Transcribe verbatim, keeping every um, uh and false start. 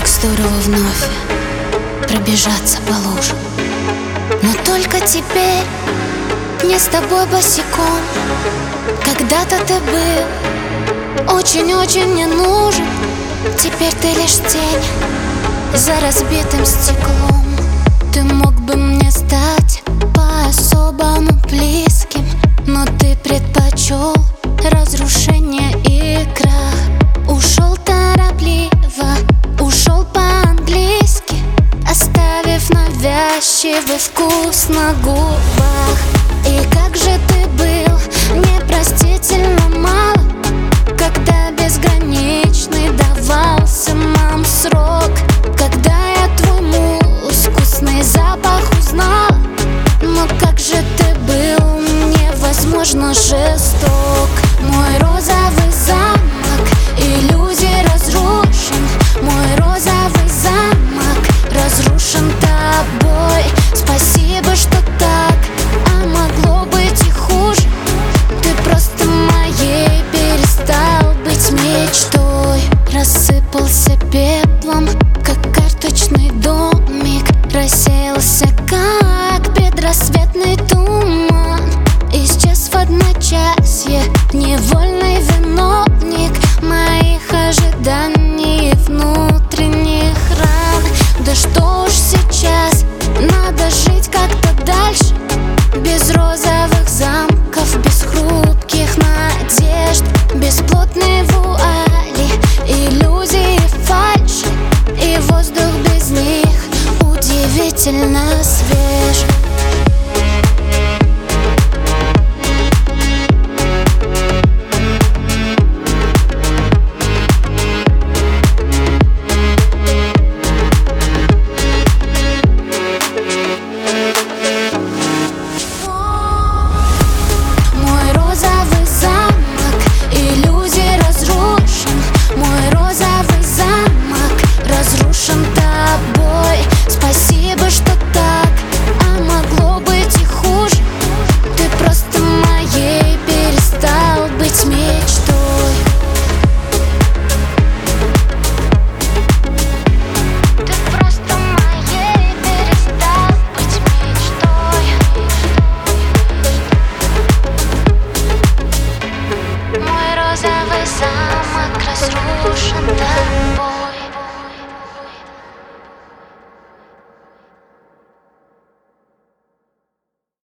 Как здорово вновь пробежаться по лужам. Но только теперь не с тобой босиком. Когда-то ты был очень-очень не нужен. Теперь ты лишь тень за разбитым стеклом. Ты мог бы мне стать по-особому близким, но ты предпочел разрушение и крах. Ушел торопливо, ушел по-английски, оставив навязчивый вкус на губах.